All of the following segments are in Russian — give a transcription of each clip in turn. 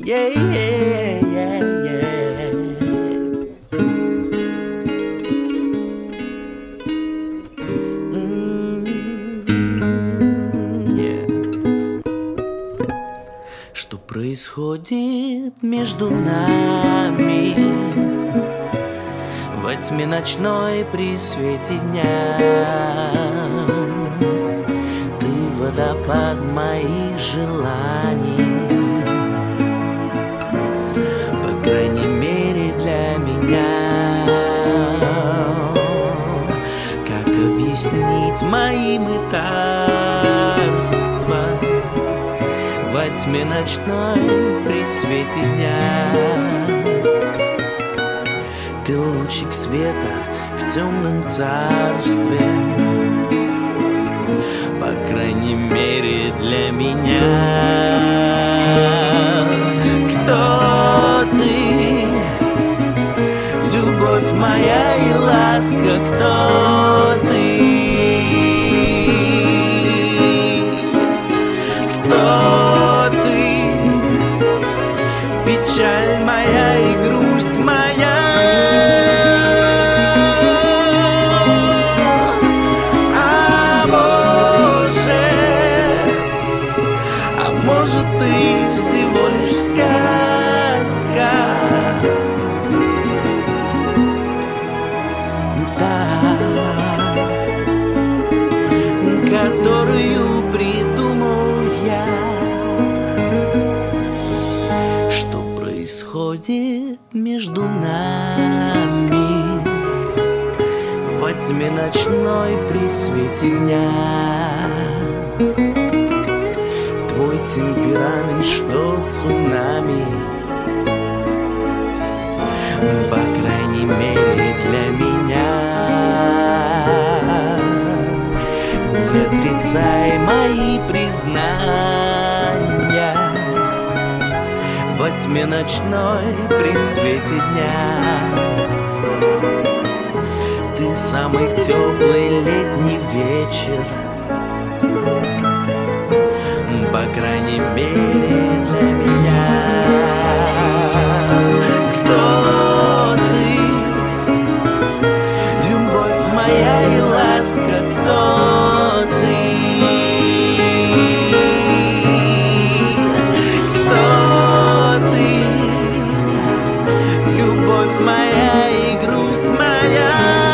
yeah, yeah, yeah, yeah. Yeah. Что происходит между нами во тьме ночной при свете дня? Ты водопад моих желаний, по крайней мере для меня. Как объяснить мои мытарства во тьме ночной при свете дня? Ты лучик света в темном царстве, по крайней мере для меня. Кто ты, любовь моя и ласка, кто ты? Кто ты, печаль моя и грусть моя? Может, ты всего лишь сказка, да, которую придумал я. Что происходит между нами во тьме ночной при свете дня? Твой темперамент, что цунами, по крайней мере для меня. Не отрицай мои признания во тьме ночной при свете дня. Ты самый теплый летний вечер, по крайней мере для меня. Кто ты, любовь моя и ласка, кто ты? Кто ты, любовь моя и грусть моя?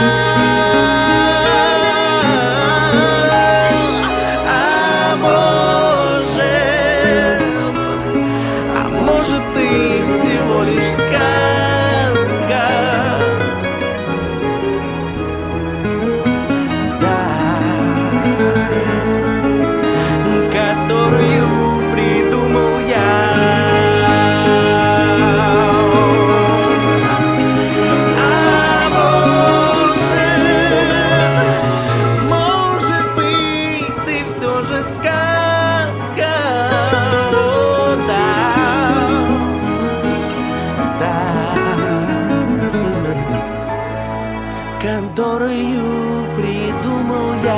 Которую придумал я.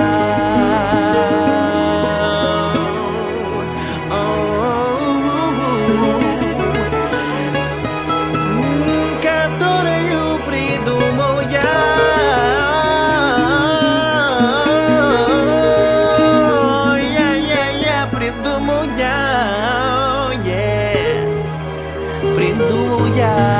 Которую придумал я. Я придумал я. Придумал я.